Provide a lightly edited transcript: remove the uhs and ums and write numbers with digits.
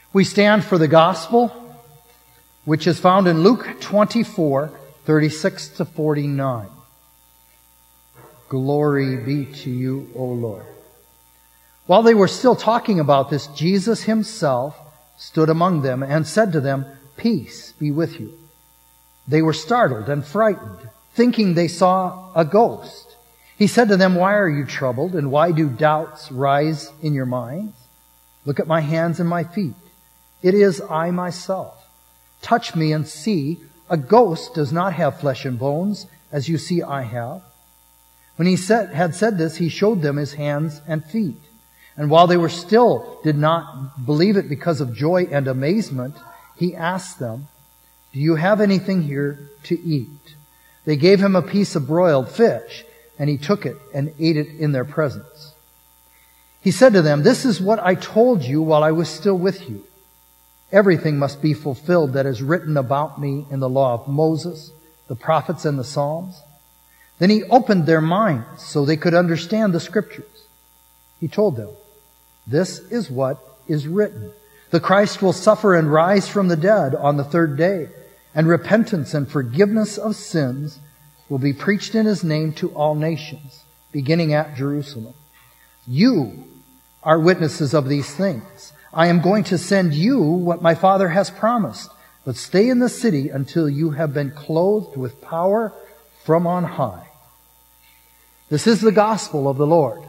We stand for the gospel, which is found in Luke 24:36 to 49. Glory be to you, O Lord. While they were still talking about this, Jesus himself stood among them and said to them, "Peace be with you." They were startled and frightened, thinking they saw a ghost. He said to them, "Why are you troubled, and why do doubts rise in your minds? Look at my hands and my feet. It is I myself. Touch me and see. A ghost does not have flesh and bones, as you see I have." When he had said this, he showed them his hands and feet. And while they were still did not believe it because of joy and amazement, he asked them, "Do you have anything here to eat?" They gave him a piece of broiled fish, and he took it and ate it in their presence. He said to them, "This is what I told you while I was still with you. Everything must be fulfilled that is written about me in the law of Moses, the prophets, and the Psalms." Then he opened their minds so they could understand the Scriptures. He told them, "This is what is written. The Christ will suffer and rise from the dead on the third day, and repentance and forgiveness of sins will be preached in his name to all nations, beginning at Jerusalem. You are witnesses of these things. I am going to send you what my Father has promised, but stay in the city until you have been clothed with power from on high." This is the gospel of the Lord.